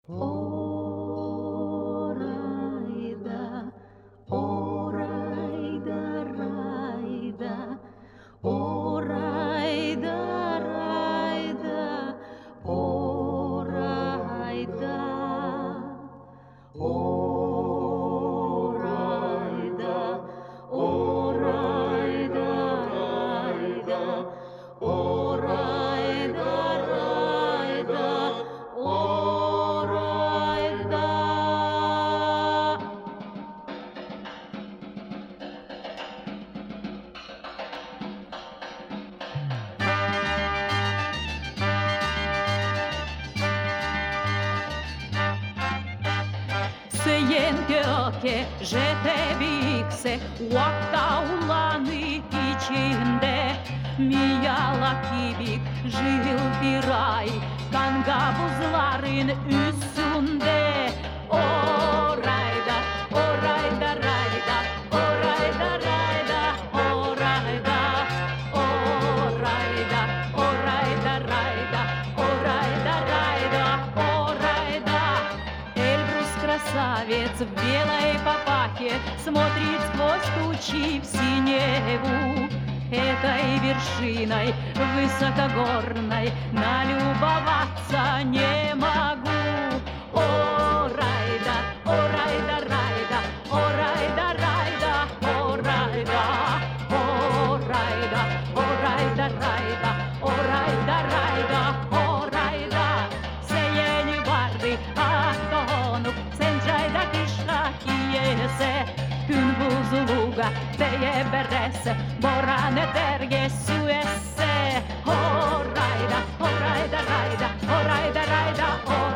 Орайда, орайда, райда, орайда, райда, орайда, орайда, орайда, райда, орайда, райда, орайда. Göke жетебиксе уакта уланы içinde Miyala kibik жил пирай Kanга buzların üstünde Orayda, orayda, rayda Orayda, rayda, orayda Orayda, orayda, rayda Orayda, rayda, orayda Эльбрус красавец в белой папахе Смотрит сквозь тучи в синеву Этой вершиной высокогорной Налюбоваться не могу О, райда, райда О, райда, о, райда О, райда, райда О, rayda, o rayda Seyeni vardı atonup Sen cayda kışla kiyese Gün buzuluğa deye berese Boran eterge süesse O rayda, o rayda O rayda,